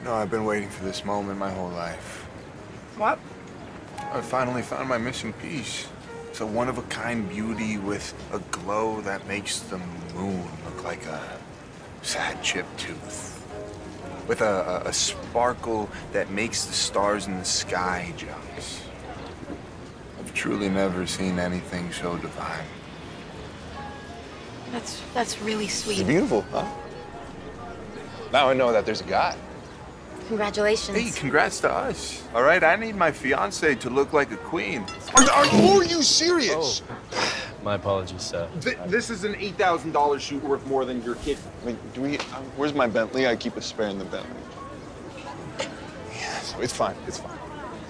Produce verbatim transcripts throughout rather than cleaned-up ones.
No, I've been waiting for this moment my whole life. What? I finally found my missing piece. It's a one-of-a-kind beauty with a glow that makes the moon look like a sad chipped tooth. With a, a, a sparkle that makes the stars in the sky jealous. I've truly never seen anything so divine. That's that's really sweet. It's beautiful, huh? Now I know that there's a God. Congratulations. Hey, congrats to us. All right, I need my fiance to look like a queen. Are, are, are you serious? Oh. My apologies, sir. Th this is an eight thousand dollar shoot worth more than your kid. Wait, do we? Uh, where's my Bentley? I keep a spare in the Bentley. Yeah, so it's fine. It's fine.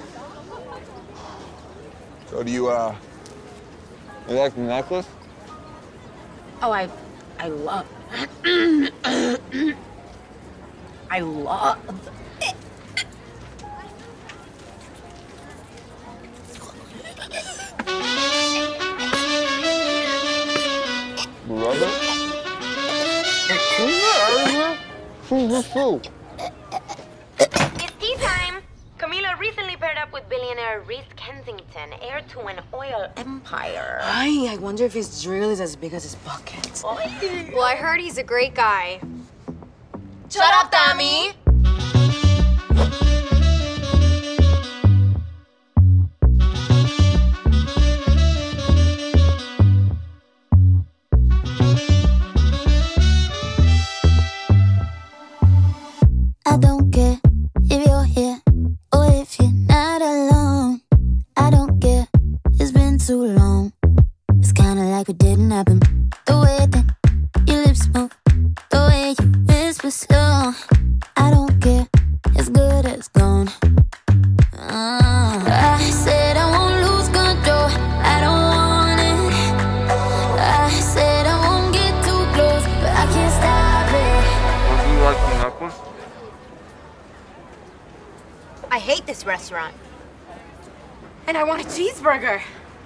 So do you, uh, you like the necklace? Oh, I, I love. I love. Love it? Who's this fool? It's tea time. Camila recently paired up with billionaire Reese Kensington, heir to an oil empire. Ay, I wonder if his drill is as big as his bucket. Well, I heard he's a great guy. Shut up, Tommy! I don't care if you're here or if you're not alone. I don't care, it's been too long. It's kinda like it didn't happen. The way that your lips move, the way you whisper slow. I don't care, it's good as gone. uh, I said I won't lose control, I don't want it. I said I won't get too close, but I can't stop it. Do you like the necklace? I hate this restaurant. And I want a cheeseburger.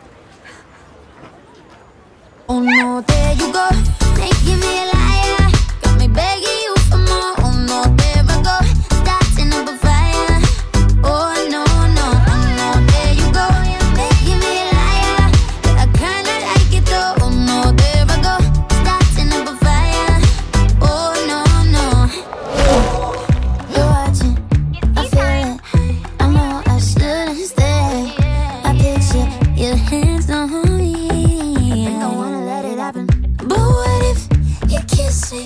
Oh no, there you go, making me a liar. Got me begging you for more. Oh no, there I go, starting up a fire. Oh no, no, oh no, there you go, making me a liar. I kinda like it though. Oh no, there I go, starting up a fire. Oh no, no. You're watching, I feel it. I know I shouldn't stay. I picture your hands on me. But what if you kiss me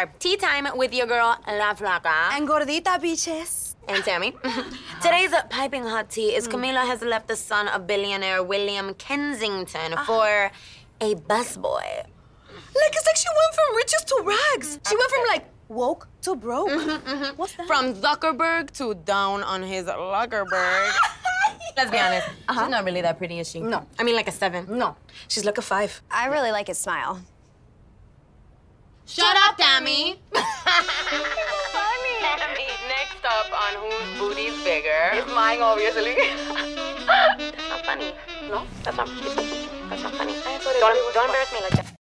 our tea time with your girl, La Flaca. And gordita, bitches. And Tammy. Today's piping hot tea is Camila has left the son of billionaire William Kensington uh. for a busboy. Like, it's like she went from riches to rags. She went from, like, woke to broke. Mm-hmm, mm-hmm. What's that? From Zuckerberg to down on his Luckerberg. Let's be honest, uh-huh. she's not really that pretty, is she? No. I mean, like a seven. No. She's like a five. I really like his smile. Shut up, Tammy. Funny. Tammy, next up on whose booty's bigger is mine, obviously. That's not funny. No, that's not. That's not funny. Don't, don't embarrass me like that.